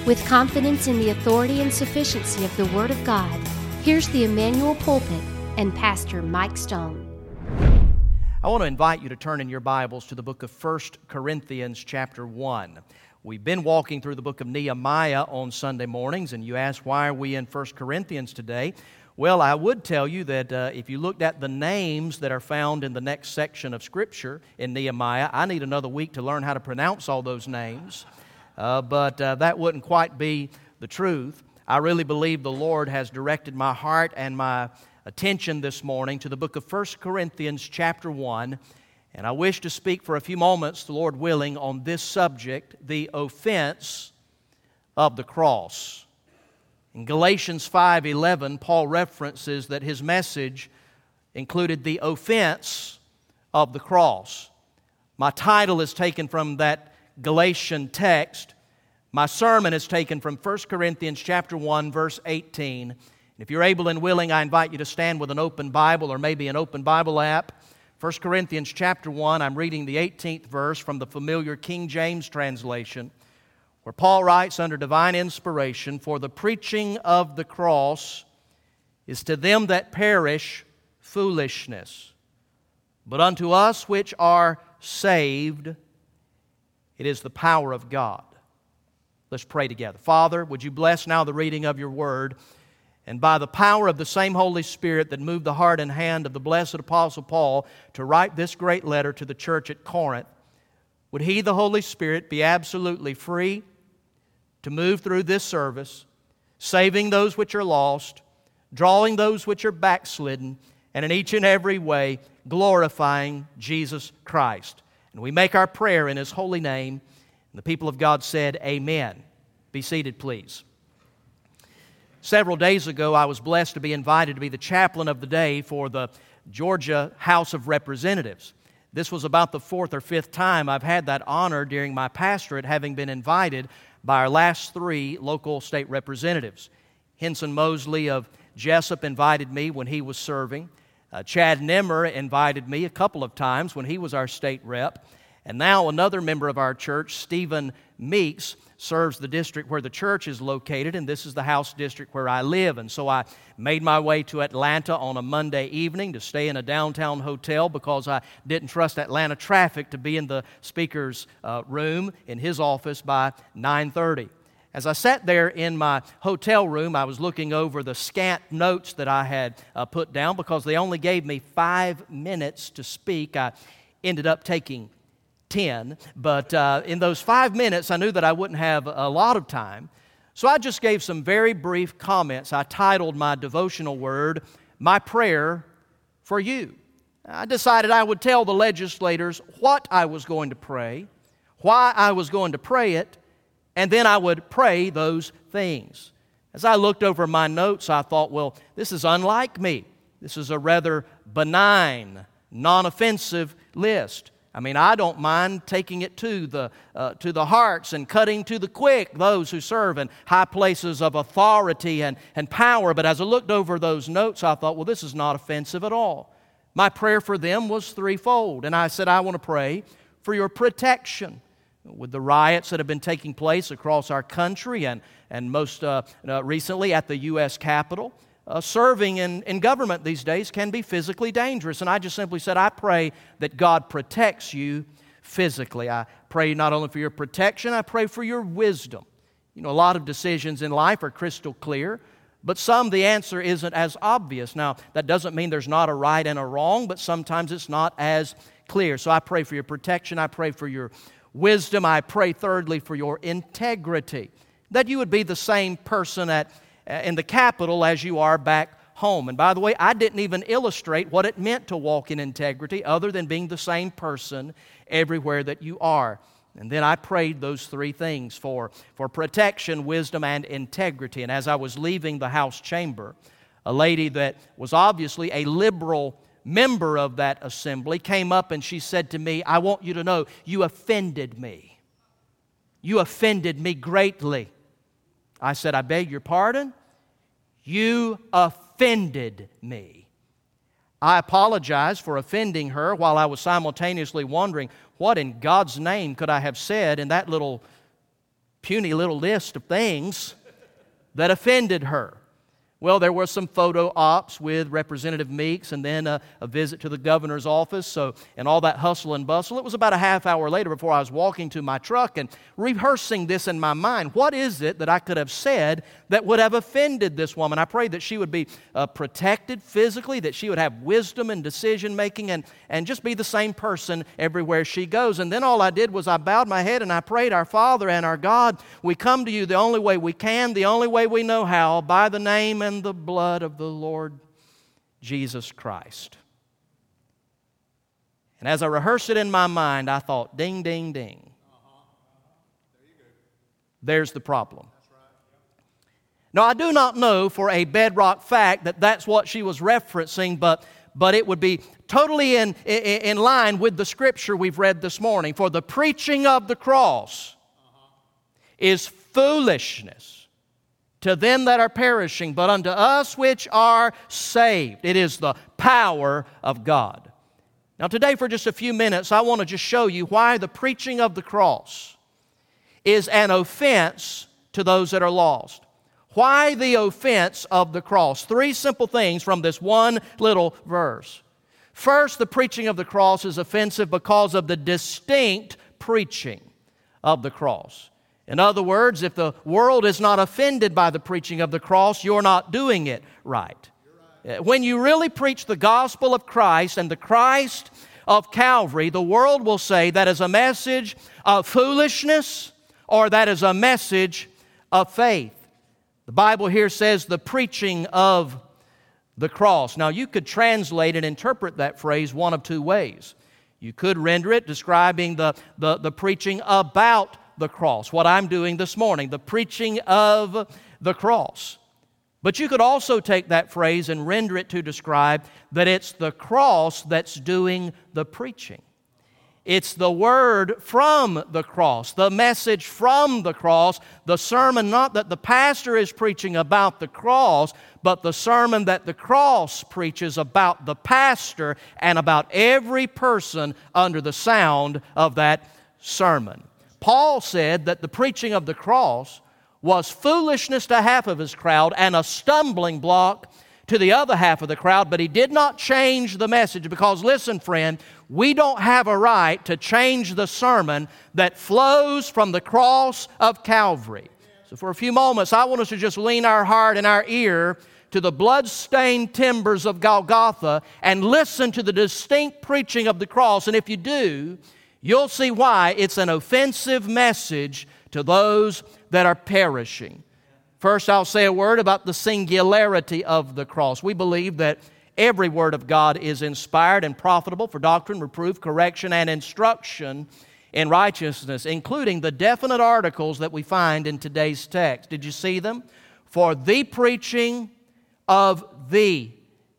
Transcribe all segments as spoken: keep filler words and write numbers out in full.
With confidence in the authority and sufficiency of the Word of God, here's the Emmanuel Pulpit and Pastor Mike Stone. I want to invite you to turn in your Bibles to the book of First Corinthians chapter one. We've been walking through the book of Nehemiah on Sunday mornings, and you ask, why are we in First Corinthians today? Well, I would tell you that uh, if you looked at the names that are found in the next section of Scripture in Nehemiah, I need another week to learn how to pronounce all those names, uh, but uh, that wouldn't quite be the truth. I really believe the Lord has directed my heart and my attention this morning to the book of First Corinthians chapter one, and I wish to speak for a few moments, the Lord willing, on this subject, the offense of the cross. In Galatians five eleven, Paul references that his message included the offense of the cross. My title is taken from that Galatian text. My sermon is taken from First Corinthians chapter one, verse eighteen. If you're able and willing, I invite you to stand with an open Bible or maybe an open Bible app. First Corinthians chapter one, I'm reading the eighteenth verse from the familiar King James translation, where Paul writes under divine inspiration, "For the preaching of the cross is to them that perish foolishness, but unto us which are saved, it is the power of God." Let's pray together. Father, would you bless now the reading of your word, and by the power of the same Holy Spirit that moved the heart and hand of the blessed Apostle Paul to write this great letter to the church at Corinth, would He, the Holy Spirit, be absolutely free to move through this service, saving those which are lost, drawing those which are backslidden, and in each and every way glorifying Jesus Christ. And we make our prayer in His holy name. And the people of God said, Amen. Be seated, please. Several days ago, I was blessed to be invited to be the chaplain of the day for the Georgia House of Representatives. This was about the fourth or fifth time I've had that honor during my pastorate, having been invited by our last three local state representatives. Henson Mosley of Jessup invited me when he was serving. Uh, Chad Nimmer invited me a couple of times when he was our state rep. And now another member of our church, Stephen Meeks, serves the district where the church is located, and this is the House district where I live. And so I made my way to Atlanta on a Monday evening to stay in a downtown hotel because I didn't trust Atlanta traffic to be in the speaker's uh, room in his office by nine thirty. As I sat there in my hotel room, I was looking over the scant notes that I had uh, put down because they only gave me five minutes to speak. I ended up taking ten, but uh, in those five minutes, I knew that I wouldn't have a lot of time. So I just gave some very brief comments. I titled my devotional word, "My Prayer for You." I decided I would tell the legislators what I was going to pray, why I was going to pray it, and then I would pray those things. As I looked over my notes, I thought, well, this is unlike me. This is a rather benign, non-offensive list. I mean, I don't mind taking it to the uh, to the hearts and cutting to the quick those who serve in high places of authority and, and power. But as I looked over those notes, I thought, well, this is not offensive at all. My prayer for them was threefold. And I said, I want to pray for your protection with the riots that have been taking place across our country and, and most uh, uh, recently at the U S Capitol. Uh, serving in, in government these days can be physically dangerous. And I just simply said, I pray that God protects you physically. I pray not only for your protection, I pray for your wisdom. You know, a lot of decisions in life are crystal clear, but some the answer isn't as obvious. Now, that doesn't mean there's not a right and a wrong, but sometimes it's not as clear. So I pray for your protection. I pray for your wisdom. I pray thirdly for your integrity, that you would be the same person at in the Capitol as you are back home. And by the way, I didn't even illustrate what it meant to walk in integrity other than being the same person everywhere that you are. And then I prayed those three things for, for protection, wisdom, and integrity. And as I was leaving the House chamber, a lady that was obviously a liberal member of that assembly came up and she said to me, I want you to know, you offended me. You offended me greatly. I said, I beg your pardon? You offended me. I apologized for offending her while I was simultaneously wondering, what in God's name could I have said in that little puny little list of things that offended her. Well, there were some photo ops with Representative Meeks and then a, a visit to the governor's office, so, and all that hustle and bustle. It was about a half hour later before I was walking to my truck and rehearsing this in my mind. What is it that I could have said that would have offended this woman? I prayed that she would be uh, protected physically, that she would have wisdom and decision-making and, and just be the same person everywhere she goes. And then all I did was I bowed my head and I prayed, "Our Father and our God, we come to you the only way we can, the only way we know how, by the name and the blood of the Lord Jesus Christ." And as I rehearsed it in my mind, I thought, ding, ding, ding. Uh-huh. There you go. There's the problem. That's right. Now, I do not know for a bedrock fact that that's what she was referencing, but, but it would be totally in, in, in line with the scripture we've read this morning. For the preaching of the cross uh-huh. is foolishness to them that are perishing, but unto us which are saved, it is the power of God. Now today, for just a few minutes, I want to just show you why the preaching of the cross is an offense to those that are lost. Why the offense of the cross? Three simple things from this one little verse. First, the preaching of the cross is offensive because of the distinct preaching of the cross. In other words, if the world is not offended by the preaching of the cross, you're not doing it right. right. When you really preach the gospel of Christ and the Christ of Calvary, the world will say that is a message of foolishness or that is a message of faith. The Bible here says the preaching of the cross. Now, you could translate and interpret that phrase one of two ways. You could render it describing the, the, the preaching about the cross, what I'm doing this morning, the preaching of the cross. But you could also take that phrase and render it to describe that it's the cross that's doing the preaching. It's the word from the cross, the message from the cross, the sermon not that the pastor is preaching about the cross, but the sermon that the cross preaches about the pastor and about every person under the sound of that sermon. Paul said that the preaching of the cross was foolishness to half of his crowd and a stumbling block to the other half of the crowd, but he did not change the message because, listen, friend, we don't have a right to change the sermon that flows from the cross of Calvary. So for a few moments, I want us to just lean our heart and our ear to the blood-stained timbers of Golgotha and listen to the distinct preaching of the cross, and if you do, you'll see why it's an offensive message to those that are perishing. First, I'll say a word about the singularity of the cross. We believe that every word of God is inspired and profitable for doctrine, reproof, correction, and instruction in righteousness, including the definite articles that we find in today's text. Did you see them? For the preaching of the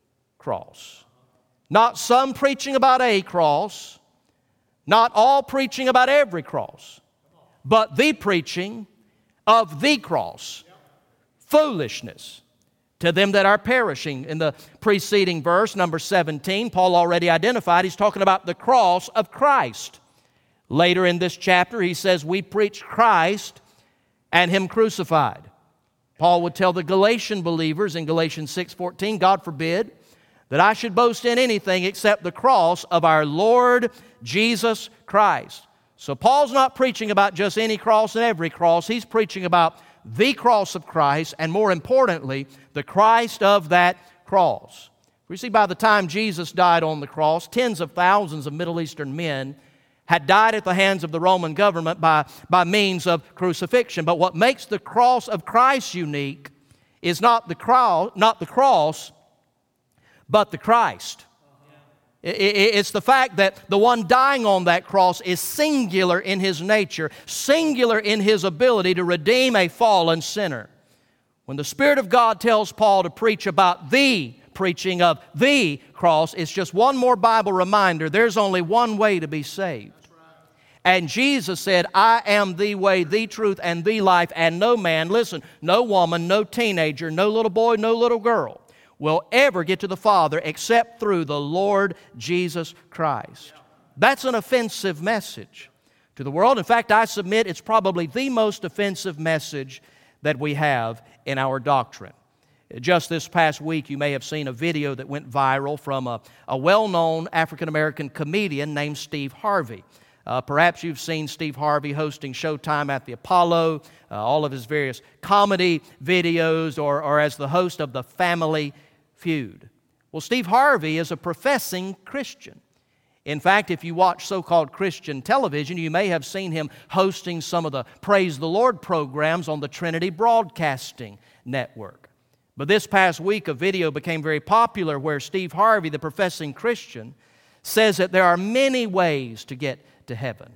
cross. Not some preaching about a cross, not all preaching about every cross, but the preaching of the cross. Foolishness to them that are perishing. In the preceding verse, number seventeen, Paul already identified, he's talking about the cross of Christ. Later in this chapter, he says, we preach Christ and Him crucified. Paul would tell the Galatian believers in Galatians six fourteen, God forbid that I should boast in anything except the cross of our Lord Jesus Christ. So Paul's not preaching about just any cross and every cross. He's preaching about the cross of Christ, and more importantly, the Christ of that cross. We see by the time Jesus died on the cross, tens of thousands of Middle Eastern men had died at the hands of the Roman government by, by means of crucifixion. But what makes the cross of Christ unique is not the cross, not the cross, but the Christ. It's the fact that the one dying on that cross is singular in His nature, singular in His ability to redeem a fallen sinner. When the Spirit of God tells Paul to preach about the preaching of the cross, it's just one more Bible reminder. There's only one way to be saved. And Jesus said, I am the way, the truth, and the life, and no man, listen, no woman, no teenager, no little boy, no little girl will ever get to the Father except through the Lord Jesus Christ. That's an offensive message to to the world. In fact, I submit it's probably the most offensive message that we have in our doctrine. Just this past week, you may have seen a video that went viral from a, a well-known African-American comedian named Steve Harvey. Uh, perhaps you've seen Steve Harvey hosting Showtime at the Apollo, uh, all of his various comedy videos, or, or as the host of the Family Feud. Well, Steve Harvey is a professing Christian. In fact, if you watch so-called Christian television, you may have seen him hosting some of the Praise the Lord programs on the Trinity Broadcasting Network. But this past week, a video became very popular where Steve Harvey, the professing Christian, says that there are many ways to get to heaven.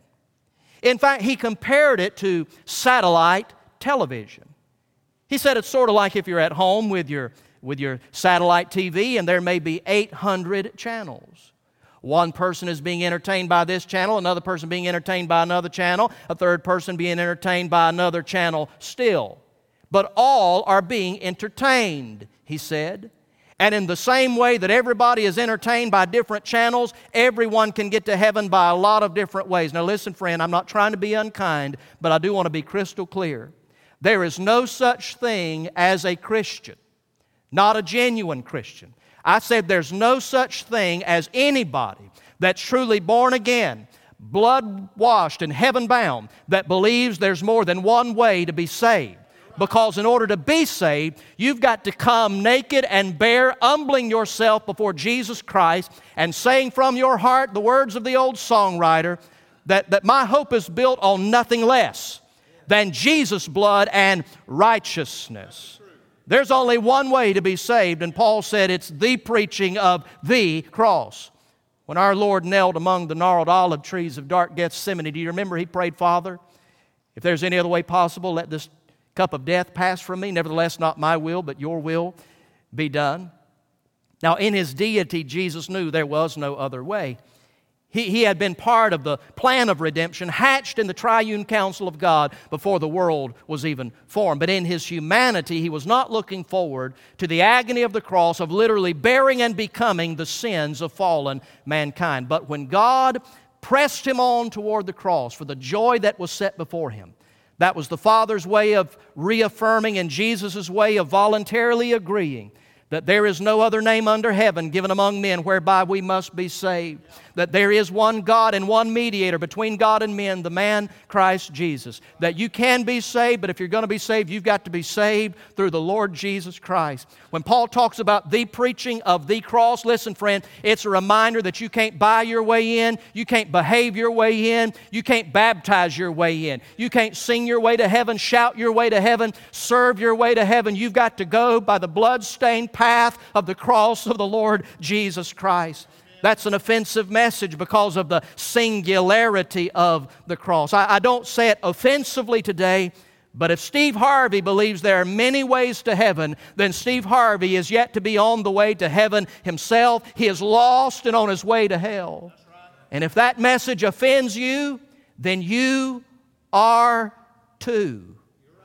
In fact, he compared it to satellite television. He said it's sort of like if you're at home with your, with your satellite T V and there may be eight hundred channels. One person is being entertained by this channel, another person being entertained by another channel, a third person being entertained by another channel still. But all are being entertained, he said. And in the same way that everybody is entertained by different channels, everyone can get to heaven by a lot of different ways. Now listen, friend, I'm not trying to be unkind, but I do want to be crystal clear. There is no such thing as a Christian, not a genuine Christian. I said there's no such thing as anybody that's truly born again, blood-washed and heaven-bound, that believes there's more than one way to be saved. Because in order to be saved, you've got to come naked and bare, humbling yourself before Jesus Christ and saying from your heart the words of the old songwriter, that, that my hope is built on nothing less than Jesus' blood and righteousness. There's only one way to be saved, and Paul said it's the preaching of the cross. When our Lord knelt among the gnarled olive trees of dark Gethsemane, do you remember he prayed, Father, if there's any other way possible, let this cup of death pass from me. Nevertheless, not my will, but your will be done. Now, in His deity, Jesus knew there was no other way. He, he had been part of the plan of redemption, hatched in the triune counsel of God before the world was even formed. But in His humanity, He was not looking forward to the agony of the cross, of literally bearing and becoming the sins of fallen mankind. But when God pressed Him on toward the cross for the joy that was set before Him, that was the Father's way of reaffirming and Jesus' way of voluntarily agreeing that there is no other name under heaven given among men whereby we must be saved. That there is one God and one mediator between God and men, the man Christ Jesus. That you can be saved, but if you're going to be saved, you've got to be saved through the Lord Jesus Christ. When Paul talks about the preaching of the cross, listen, friend, it's a reminder that you can't buy your way in, you can't behave your way in, you can't baptize your way in, you can't sing your way to heaven, shout your way to heaven, serve your way to heaven. You've got to go by the blood-stained path of the cross of the Lord Jesus Christ. That's an offensive message because of the singularity of the cross. I, I don't say it offensively today, but if Steve Harvey believes there are many ways to heaven, then Steve Harvey is yet to be on the way to heaven himself. He is lost and on his way to hell. And if that message offends you, then you are too.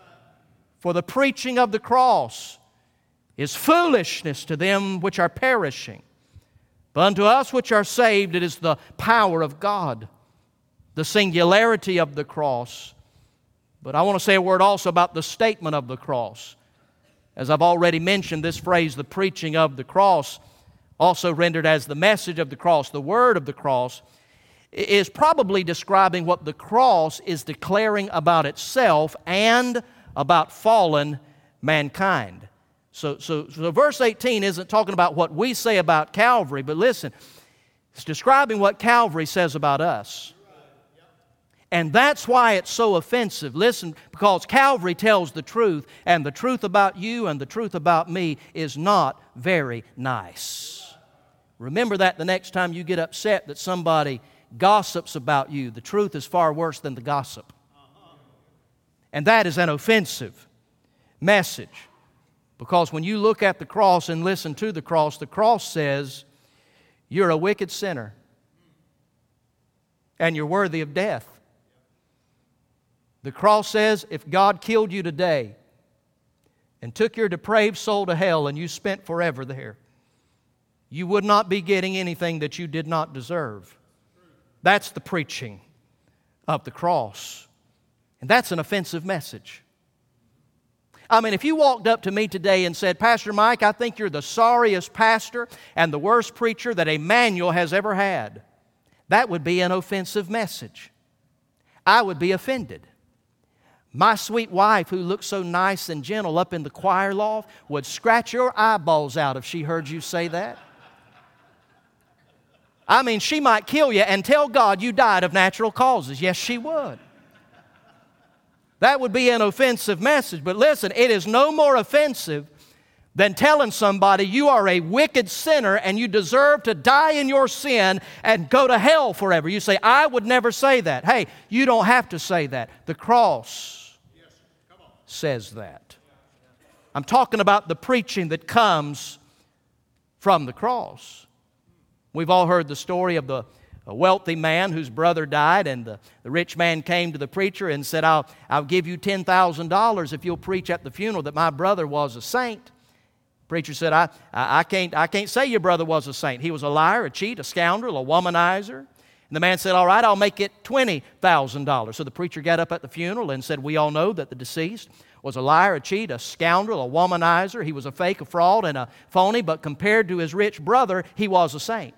For the preaching of the cross is foolishness to them which are perishing. But unto us which are saved, it is the power of God, the singularity of the cross. But I want to say a word also about the statement of the cross. As I've already mentioned, this phrase, the preaching of the cross, also rendered as the message of the cross, the word of the cross, is probably describing what the cross is declaring about itself and about fallen mankind. So, so, so verse eighteen isn't talking about what we say about Calvary, but listen, it's describing what Calvary says about us. And that's why it's so offensive. Listen, because Calvary tells the truth, and the truth about you and the truth about me is not very nice. Remember that the next time you get upset that somebody gossips about you. The truth is far worse than the gossip. And that is an offensive message. Because when you look at the cross and listen to the cross, the cross says, you're a wicked sinner. And you're worthy of death. The cross says, if God killed you today and took your depraved soul to hell and you spent forever there, you would not be getting anything that you did not deserve. That's the preaching of the cross. And that's an offensive message. I mean, if you walked up to me today and said, Pastor Mike, I think you're the sorriest pastor and the worst preacher that Emmanuel has ever had, that would be an offensive message. I would be offended. My sweet wife, who looks so nice and gentle up in the choir loft, would scratch your eyeballs out if she heard you say that. I mean, she might kill you and tell God you died of natural causes. Yes, she would. That would be an offensive message. But listen, it is no more offensive than telling somebody you are a wicked sinner and you deserve to die in your sin and go to hell forever. You say, I would never say that. Hey, you don't have to say that. The cross says that. I'm talking about the preaching that comes from the cross. We've all heard the story of the a wealthy man whose brother died, and the, the rich man came to the preacher and said, I'll, I'll give you ten thousand dollars if you'll preach at the funeral that my brother was a saint. The preacher said, I, I, I, can't, I can't say your brother was a saint. He was a liar, a cheat, a scoundrel, a womanizer. And the man said, all right, I'll make it twenty thousand dollars. So the preacher got up at the funeral and said, we all know that the deceased was a liar, a cheat, a scoundrel, a womanizer. He was a fake, a fraud, and a phony, but compared to his rich brother, he was a saint.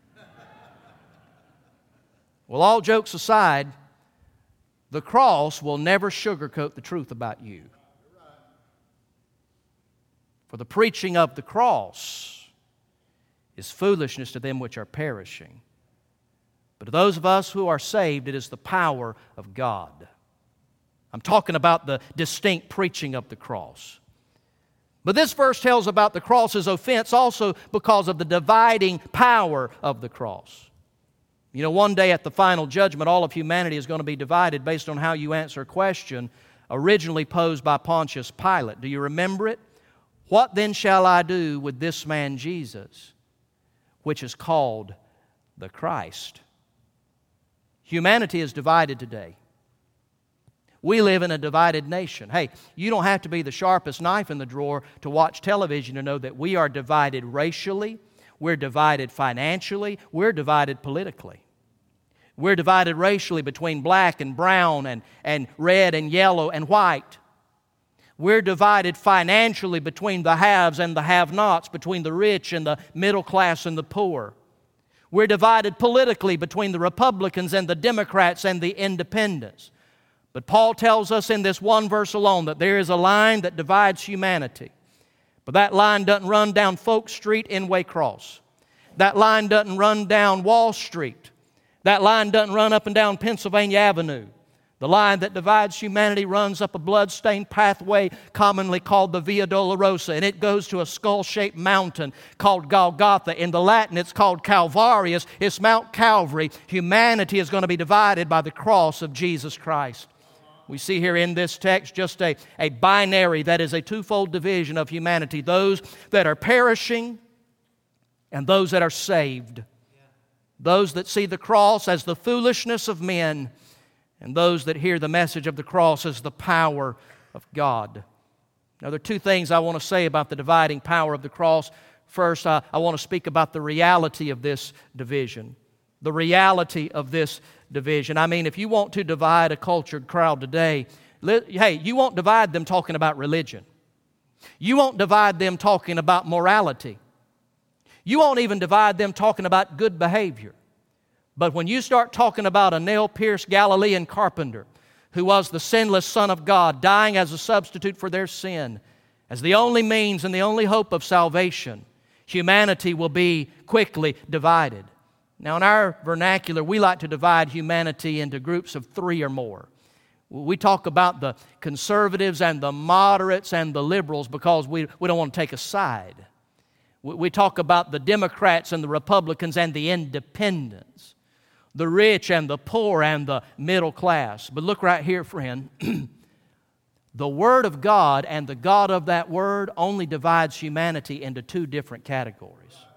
Well, all jokes aside, the cross will never sugarcoat the truth about you. For the preaching of the cross is foolishness to them which are perishing. But to those of us who are saved, it is the power of God. I'm talking about the distinct preaching of the cross. But this verse tells about the cross's offense also because of the dividing power of the cross. You know, one day at the final judgment, all of humanity is going to be divided based on how you answer a question originally posed by Pontius Pilate. Do you remember it? What then shall I do with this man Jesus, which is called the Christ? Humanity is divided today. We live in a divided nation. Hey, you don't have to be the sharpest knife in the drawer to watch television to know that we are divided racially. We're divided financially. We're divided politically. We're divided racially between black and brown and, and red and yellow and white. We're divided financially between the haves and the have-nots, between the rich and the middle class and the poor. We're divided politically between the Republicans and the Democrats and the independents. But Paul tells us in this one verse alone that there is a line that divides humanity. But that line doesn't run down Folk Street in Waycross. That line doesn't run down Wall Street. That line doesn't run up and down Pennsylvania Avenue. The line that divides humanity runs up a blood-stained pathway commonly called the Via Dolorosa, and it goes to a skull-shaped mountain called Golgotha. In the Latin, it's called Calvarius. It's Mount Calvary. Humanity is going to be divided by the cross of Jesus Christ. We see here in this text just a, a binary that is a twofold division of humanity. Those that are perishing and those that are saved. Those that see the cross as the foolishness of men and those that hear the message of the cross as the power of God. Now, there are two things I want to say about the dividing power of the cross. First, I, I want to speak about the reality of this division. The reality of this division. I mean, if you want to divide a cultured crowd today, let, hey, you won't divide them talking about religion. You won't divide them talking about morality. You won't even divide them talking about good behavior. But when you start talking about a nail-pierced Galilean carpenter who was the sinless Son of God, dying as a substitute for their sin, as the only means and the only hope of salvation, humanity will be quickly divided. Now, in our vernacular, we like to divide humanity into groups of three or more. We talk about the conservatives and the moderates and the liberals because we, we don't want to take a side. We, we talk about the Democrats and the Republicans and the independents, the rich and the poor and the middle class. But look right here, friend. The Word of God and the God of that Word only divides humanity into two different categories.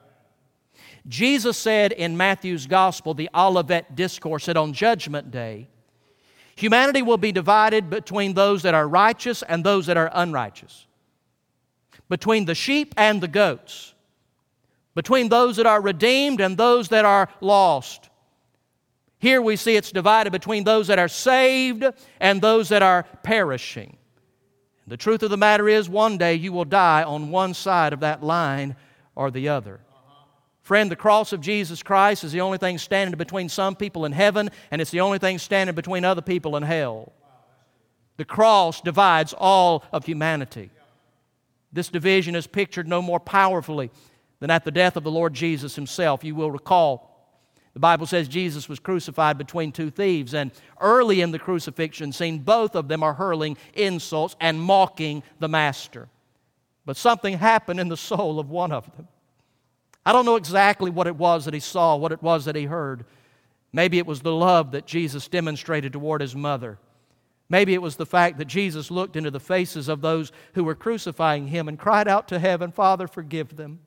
Jesus said in Matthew's Gospel, the Olivet Discourse, that on Judgment Day, humanity will be divided between those that are righteous and those that are unrighteous, between the sheep and the goats, between those that are redeemed and those that are lost. Here we see it's divided between those that are saved and those that are perishing. The truth of the matter is, one day you will die on one side of that line or the other. Friend, the cross of Jesus Christ is the only thing standing between some people and heaven, and it's the only thing standing between other people and hell. The cross divides all of humanity. This division is pictured no more powerfully than at the death of the Lord Jesus Himself. You will recall, the Bible says Jesus was crucified between two thieves, and early in the crucifixion scene, both of them are hurling insults and mocking the Master. But something happened in the soul of one of them. I don't know exactly what it was that he saw, what it was that he heard. Maybe it was the love that Jesus demonstrated toward His mother. Maybe it was the fact that Jesus looked into the faces of those who were crucifying Him and cried out to heaven, "Father, forgive them.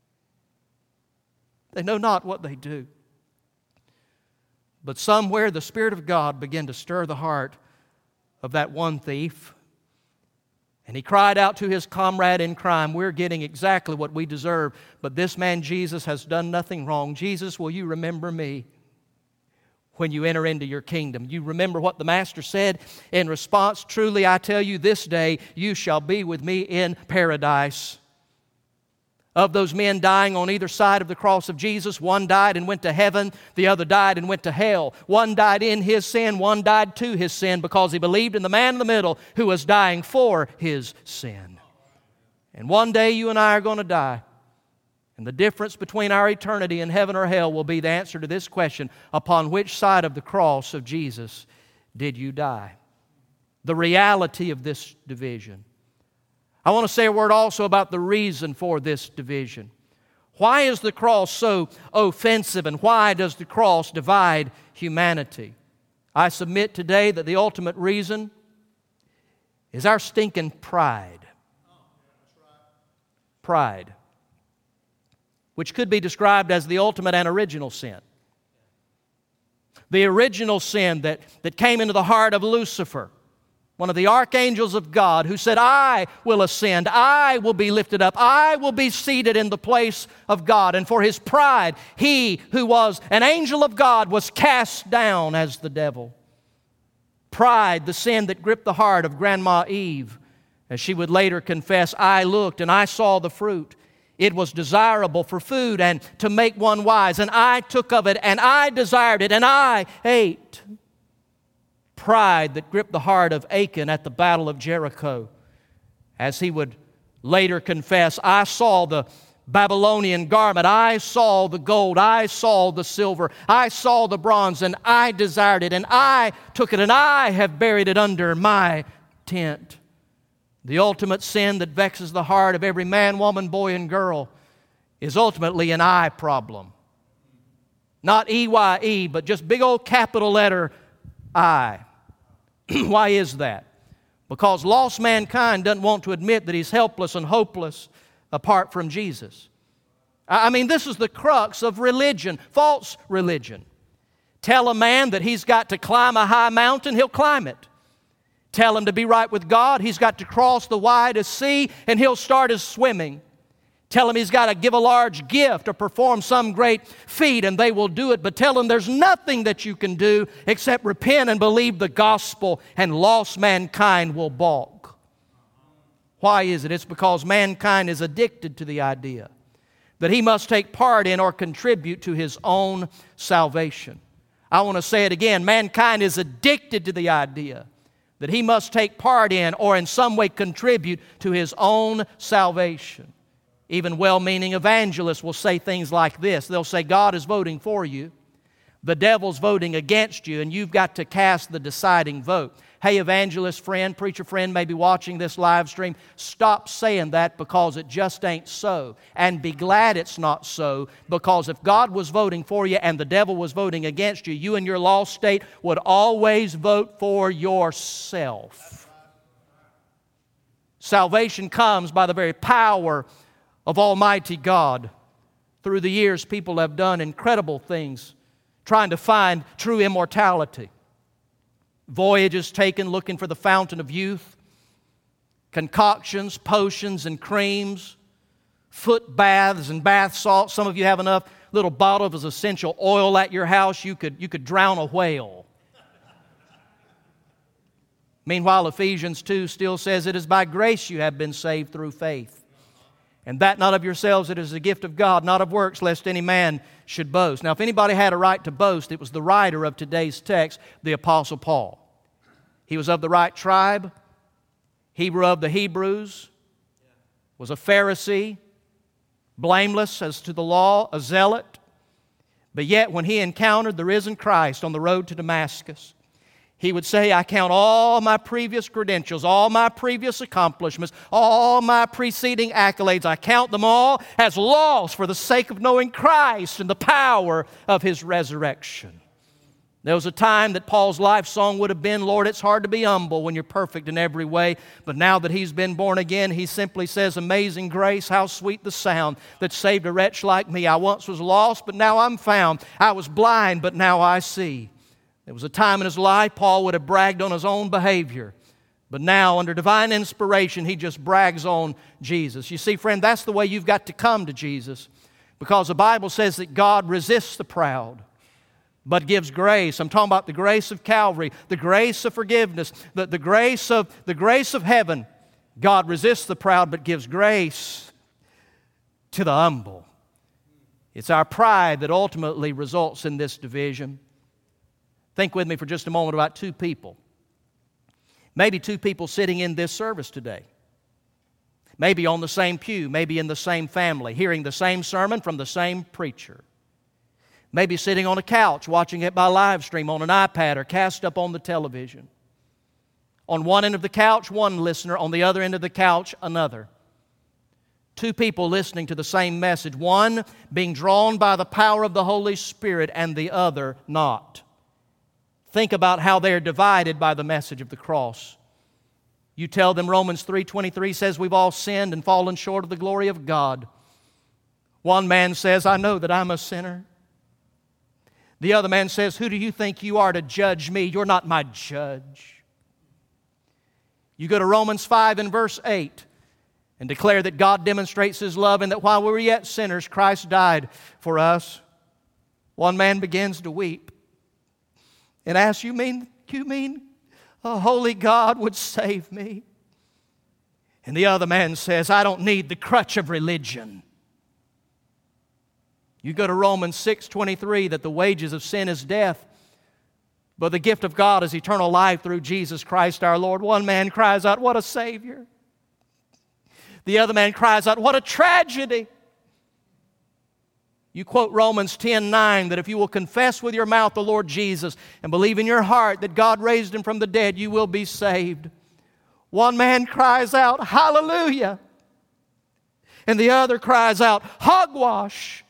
They know not what they do." But somewhere the Spirit of God began to stir the heart of that one thief. And he cried out to his comrade in crime, "We're getting exactly what we deserve, but this man Jesus has done nothing wrong. Jesus, will you remember me when you enter into your kingdom?" You remember what the Master said in response? "Truly I tell you, this day you shall be with me in paradise." Of those men dying on either side of the cross of Jesus, one died and went to heaven, the other died and went to hell. One died in his sin, one died to his sin because he believed in the man in the middle who was dying for his sin. And one day you and I are going to die. And the difference between our eternity in heaven or hell will be the answer to this question: upon which side of the cross of Jesus did you die? The reality of this division. I want to say a word also about the reason for this division. Why is the cross so offensive, and why does the cross divide humanity? I submit today that the ultimate reason is our stinking pride. Pride, which could be described as the ultimate and original sin. The original sin that, that came into the heart of Lucifer, one of the archangels of God, who said, "I will ascend, I will be lifted up, I will be seated in the place of God." And for his pride, he who was an angel of God was cast down as the devil. Pride, the sin that gripped the heart of Grandma Eve, as she would later confess, "I looked and I saw the fruit. It was desirable for food and to make one wise, and I took of it and I desired it and I ate." Pride that gripped the heart of Achan at the Battle of Jericho, as he would later confess, "I saw the Babylonian garment, I saw the gold, I saw the silver, I saw the bronze, and I desired it, and I took it, and I have buried it under my tent." The ultimate sin that vexes the heart of every man, woman, boy, and girl is ultimately an I problem. Not E Y E, but just big old capital letter I. Why is that? Because lost mankind doesn't want to admit that he's helpless and hopeless apart from Jesus. I mean, this is the crux of religion, false religion. Tell a man that he's got to climb a high mountain, he'll climb it. Tell him to be right with God, he's got to cross the widest sea, and he'll start his swimming. Tell him he's got to give a large gift or perform some great feat, and they will do it. But tell him there's nothing that you can do except repent and believe the gospel, and lost mankind will balk. Why is it? It's because mankind is addicted to the idea that he must take part in or contribute to his own salvation. I want to say it again. Mankind is addicted to the idea that he must take part in or in some way contribute to his own salvation. Even well-meaning evangelists will say things like this. They'll say, "God is voting for you, the devil's voting against you, and you've got to cast the deciding vote." Hey, evangelist friend, preacher friend, maybe watching this live stream, stop saying that, because it just ain't so. And be glad it's not so, because if God was voting for you and the devil was voting against you, you in your lost state would always vote for yourself. Salvation comes by the very power of Almighty God. Through the years, people have done incredible things trying to find true immortality. Voyages taken looking for the fountain of youth, concoctions, potions, and creams, foot baths and bath salts. Some of you have enough little bottle of essential oil at your house, you could, you could drown a whale. Meanwhile, Ephesians two still says, it is by grace you have been saved through faith. And that not of yourselves, it is a gift of God, not of works, lest any man should boast. Now, if anybody had a right to boast, it was the writer of today's text, the Apostle Paul. He was of the right tribe, Hebrew of the Hebrews, was a Pharisee, blameless as to the law, a zealot. But yet, when he encountered the risen Christ on the road to Damascus, he would say, I count all my previous credentials, all my previous accomplishments, all my preceding accolades, I count them all as loss for the sake of knowing Christ and the power of His resurrection. There was a time that Paul's life song would have been, Lord, it's hard to be humble when you're perfect in every way. But now that he's been born again, he simply says, amazing grace, how sweet the sound that saved a wretch like me. I once was lost, but now I'm found. I was blind, but now I see. There was a time in his life Paul would have bragged on his own behavior. But now, under divine inspiration, he just brags on Jesus. You see, friend, that's the way you've got to come to Jesus. Because the Bible says that God resists the proud, but gives grace. I'm talking about the grace of Calvary, the grace of forgiveness, the, the, grace of, the grace of heaven. God resists the proud, but gives grace to the humble. It's our pride that ultimately results in this division. Think with me for just a moment about two people. Maybe two people sitting in this service today. Maybe on the same pew, maybe in the same family, hearing the same sermon from the same preacher. Maybe sitting on a couch, watching it by live stream on an iPad or cast up on the television. On one end of the couch, one listener. On the other end of the couch, another. Two people listening to the same message. One being drawn by the power of the Holy Spirit and the other not. Think about how they are divided by the message of the cross. You tell them Romans three twenty-three says we've all sinned and fallen short of the glory of God. One man says, I know that I'm a sinner. The other man says, who do you think you are to judge me? You're not my judge. You go to Romans five and verse eight and declare that God demonstrates His love and that while we were yet sinners, Christ died for us. One man begins to weep and asks, you mean, you mean a holy God would save me? And the other man says, I don't need the crutch of religion. You go to Romans six twenty-three, that the wages of sin is death, but the gift of God is eternal life through Jesus Christ our Lord. One man cries out, what a Savior. The other man cries out, what a tragedy. You quote Romans ten nine, that if you will confess with your mouth the Lord Jesus and believe in your heart that God raised Him from the dead, you will be saved. One man cries out, hallelujah. And the other cries out, hogwash.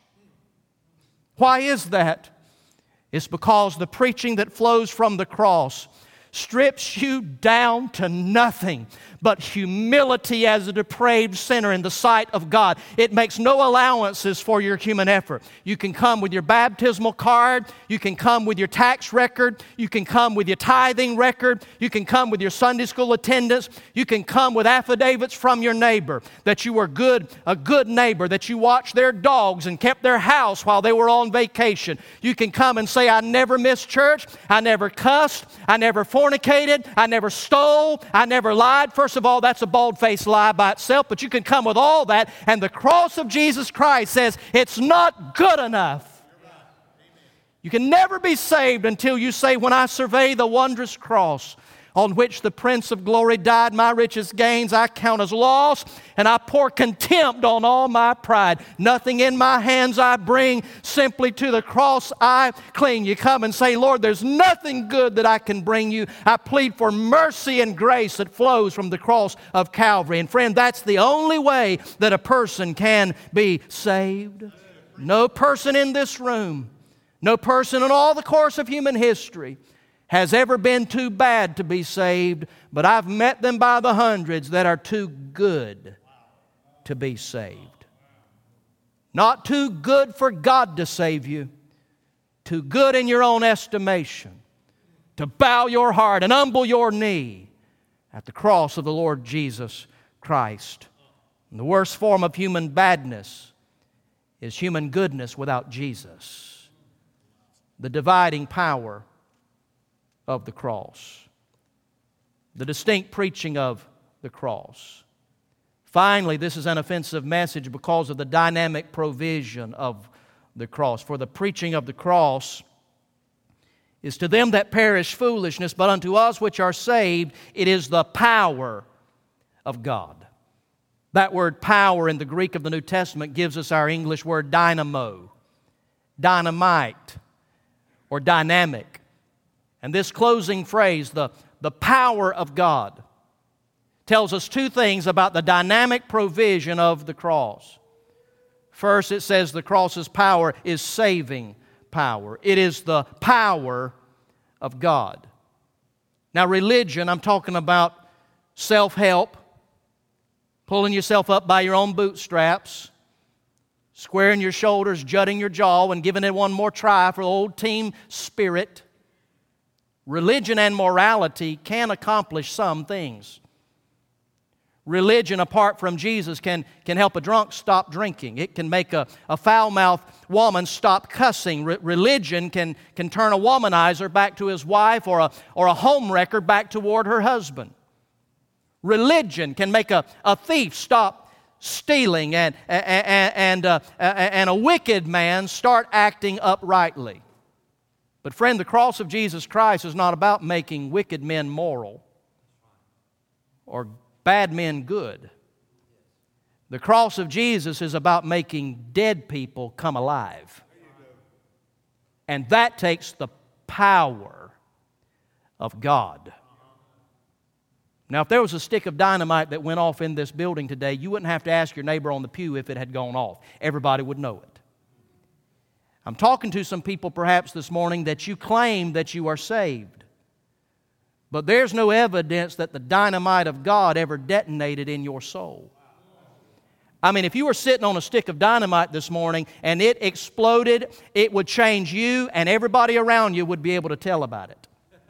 Why is that? It's because the preaching that flows from the cross strips you down to nothing but humility as a depraved sinner in the sight of God. It makes no allowances for your human effort. You can come with your baptismal card. You can come with your tax record. You can come with your tithing record. You can come with your Sunday school attendance. You can come with affidavits from your neighbor that you were good, a good neighbor, that you watched their dogs and kept their house while they were on vacation. You can come and say, I never missed church. I never cussed. I never fornicated. I never stole. I never lied. First of all, that's a bald-faced lie by itself, but you can come with all that, and the cross of Jesus Christ says it's not good enough. You can never be saved until you say, when I survey the wondrous cross on which the Prince of Glory died, my richest gains I count as loss, and I pour contempt on all my pride. Nothing in my hands I bring, simply to the cross I cling. You come and say, Lord, there's nothing good that I can bring you. I plead for mercy and grace that flows from the cross of Calvary. And friend, that's the only way that a person can be saved. No person in this room, no person in all the course of human history has ever been too bad to be saved, but I've met them by the hundreds that are too good to be saved. Not too good for God to save you, too good in your own estimation to bow your heart and humble your knee at the cross of the Lord Jesus Christ. And the worst form of human badness is human goodness without Jesus. The dividing power of the cross. The distinct preaching of the cross. Finally, this is an offensive message because of the dynamic provision of the cross. For the preaching of the cross is to them that perish foolishness, but unto us which are saved, it is the power of God. That word power in the Greek of the New Testament gives us our English word dynamo, dynamite, or dynamic. And this closing phrase, the, the power of God, tells us two things about the dynamic provision of the cross. First, it says the cross's power is saving power. It is the power of God. Now, religion, I'm talking about self-help, pulling yourself up by your own bootstraps, squaring your shoulders, jutting your jaw, and giving it one more try for the old team spirit. Religion and morality can accomplish some things. Religion, apart from Jesus, can, can help a drunk stop drinking. It can make a, a foul-mouthed woman stop cussing. Re- religion can, can turn a womanizer back to his wife, or a, or a homewrecker back toward her husband. Religion can make a, a thief stop stealing, and, and, and, uh, and a wicked man start acting uprightly. But friend, the cross of Jesus Christ is not about making wicked men moral or bad men good. The cross of Jesus is about making dead people come alive. And that takes the power of God. Now, if there was a stick of dynamite that went off in this building today, you wouldn't have to ask your neighbor on the pew if it had gone off. Everybody would know it. I'm talking to some people perhaps this morning that you claim that you are saved. But there's no evidence that the dynamite of God ever detonated in your soul. I mean, if you were sitting on a stick of dynamite this morning and it exploded, it would change you, and everybody around you would be able to tell about it.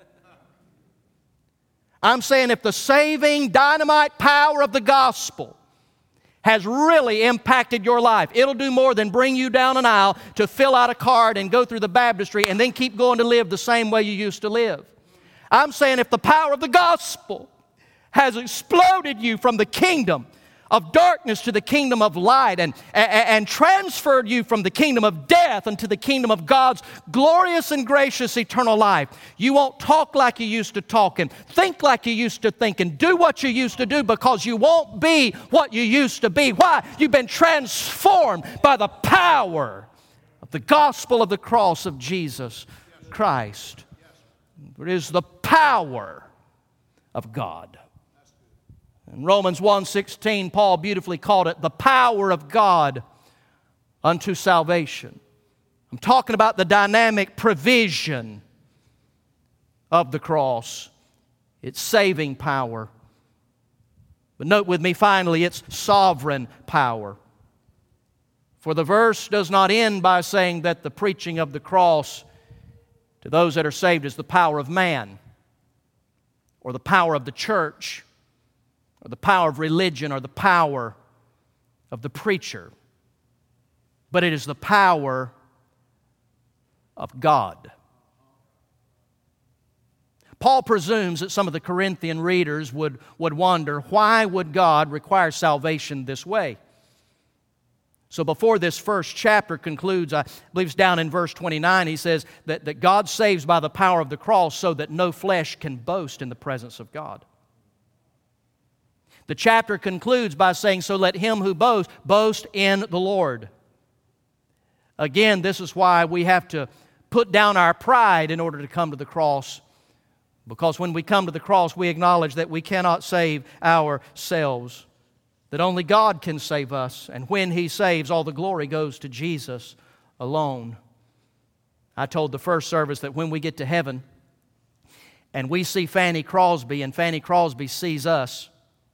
I'm saying if the saving dynamite power of the gospel has really impacted your life, it'll do more than bring you down an aisle to fill out a card and go through the baptistry and then keep going to live the same way you used to live. I'm saying if the power of the gospel has exploded you from the kingdom of darkness to the kingdom of light, and, and, and transferred you from the kingdom of death into the kingdom of God's glorious and gracious eternal life, you won't talk like you used to talk, and think like you used to think, and do what you used to do, because you won't be what you used to be. Why? You've been transformed by the power of the gospel of the cross of Jesus Christ. It is the power of God. In Romans one sixteen, Paul beautifully called it the power of God unto salvation. I'm talking about the dynamic provision of the cross. It's saving power. But note with me finally, it's sovereign power. For the verse does not end by saying that the preaching of the cross to those that are saved is the power of man, or the power of the church, or the power of religion, or the power of the preacher. But it is the power of God. Paul presumes that some of the Corinthian readers would, would wonder, why would God require salvation this way? So before this first chapter concludes, I believe it's down in verse twenty-nine, he says that, that God saves by the power of the cross so that no flesh can boast in the presence of God. The chapter concludes by saying, so let him who boasts, boast in the Lord. Again, this is why we have to put down our pride in order to come to the cross. Because when we come to the cross, we acknowledge that we cannot save ourselves, that only God can save us. And when He saves, all the glory goes to Jesus alone. I told the first service that when we get to heaven and we see Fanny Crosby and Fanny Crosby sees us,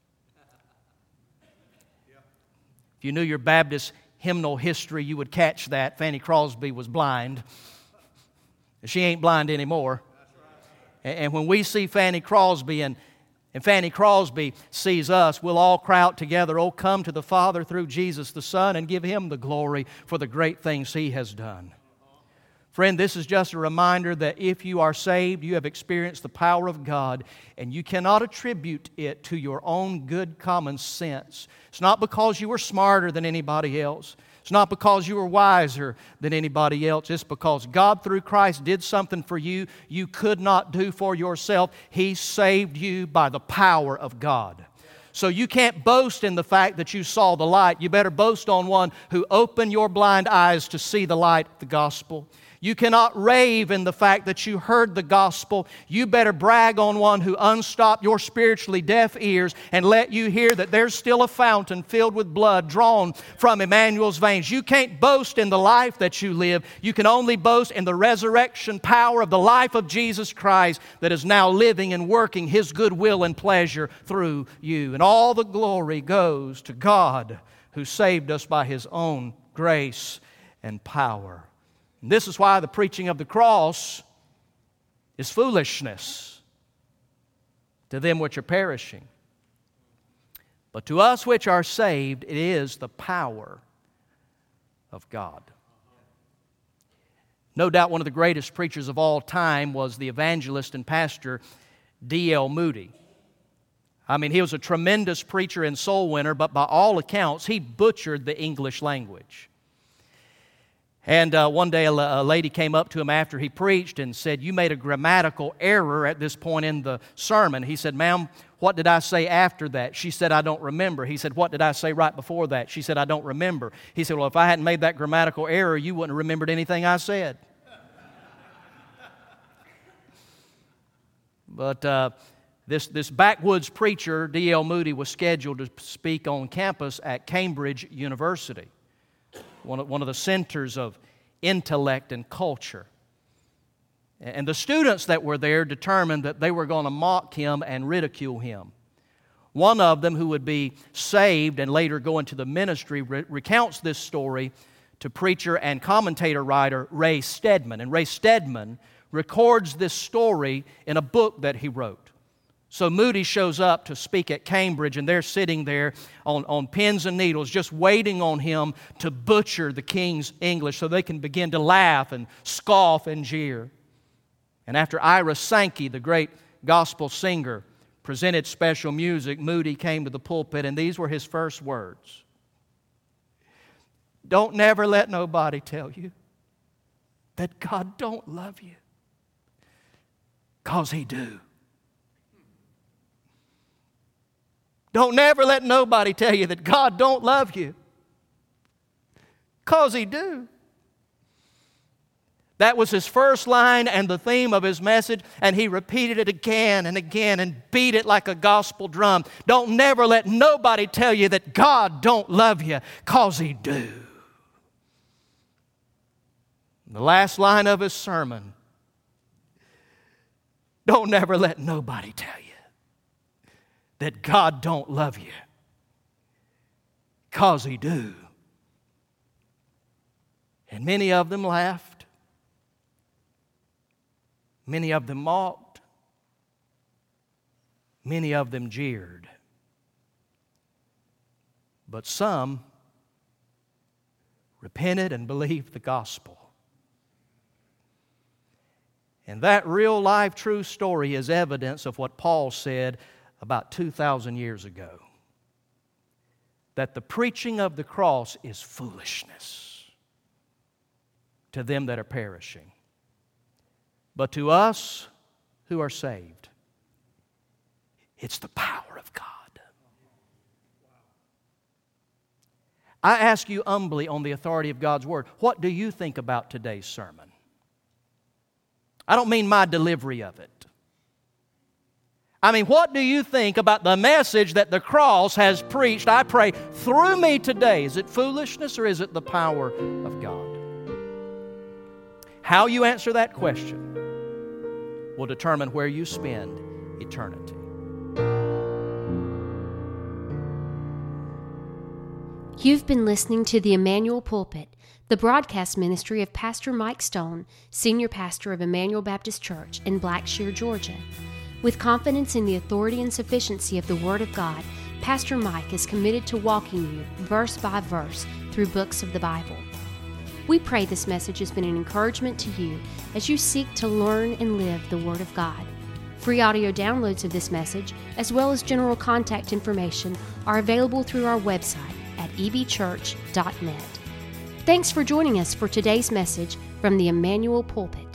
if you knew your Baptist hymnal history, you would catch that. Fanny Crosby was blind. She ain't blind anymore. And when we see Fanny Crosby and and Fanny Crosby sees us, we'll all cry out together, "Oh, come to the Father through Jesus the Son and give Him the glory for the great things He has done." Friend, this is just a reminder that if you are saved, you have experienced the power of God, and you cannot attribute it to your own good common sense. It's not because you were smarter than anybody else. It's not because you were wiser than anybody else. It's because God through Christ did something for you you could not do for yourself. He saved you by the power of God. So you can't boast in the fact that you saw the light. You better boast on one who opened your blind eyes to see the light of the gospel. You cannot rave in the fact that you heard the gospel. You better brag on one who unstopped your spiritually deaf ears and let you hear that there's still a fountain filled with blood drawn from Emmanuel's veins. You can't boast in the life that you live. You can only boast in the resurrection power of the life of Jesus Christ that is now living and working His good will and pleasure through you. And all the glory goes to God who saved us by His own grace and power. And this is why the preaching of the cross is foolishness to them which are perishing. But to us which are saved, it is the power of God. No doubt one of the greatest preachers of all time was the evangelist and pastor D L Moody. I mean, he was a tremendous preacher and soul winner, but by all accounts, he butchered the English language. And uh, one day a, a lady came up to him after he preached and said, "You made a grammatical error at this point in the sermon." He said, "Ma'am, what did I say after that?" She said, "I don't remember." He said, "What did I say right before that?" She said, "I don't remember." He said, "Well, if I hadn't made that grammatical error, you wouldn't have remembered anything I said." But uh, this, this backwoods preacher, D L Moody, was scheduled to speak on campus at Cambridge University, one of, one of the centers of intellect and culture. And the students that were there determined that they were going to mock him and ridicule him. One of them, who would be saved and later go into the ministry, re- recounts this story to preacher and commentator writer Ray Stedman. And Ray Stedman records this story in a book that he wrote. So Moody shows up to speak at Cambridge, and they're sitting there on, on pins and needles, just waiting on him to butcher the King's English so they can begin to laugh and scoff and jeer. And after Ira Sankey, the great gospel singer, presented special music, Moody came to the pulpit, and these were his first words. "Don't never let nobody tell you that God don't love you, 'cause He do. Don't never let nobody tell you that God don't love you, 'cause He do." That was his first line and the theme of his message, and he repeated it again and again and beat it like a gospel drum. Don't never let nobody tell you that God don't love you, 'cause He do. The last line of his sermon, don't never let nobody tell you that God don't love you, 'cause He do. And many of them laughed. Many of them mocked. Many of them jeered. But some repented and believed the gospel. And that real life true story is evidence of what Paul said about two thousand years ago. That the preaching of the cross is foolishness to them that are perishing. But to us who are saved, it's the power of God. I ask you humbly on the authority of God's Word, what do you think about today's sermon? I don't mean my delivery of it. I mean, what do you think about the message that the cross has preached, I pray, through me today? Is it foolishness or is it the power of God? How you answer that question will determine where you spend eternity. You've been listening to the Emmanuel Pulpit, the broadcast ministry of Pastor Mike Stone, Senior Pastor of Emmanuel Baptist Church in Blackshear, Georgia. With confidence in the authority and sufficiency of the Word of God, Pastor Mike is committed to walking you verse by verse through books of the Bible. We pray this message has been an encouragement to you as you seek to learn and live the Word of God. Free audio downloads of this message, as well as general contact information, are available through our website at e b church dot net. Thanks for joining us for today's message from the Emmanuel Pulpit.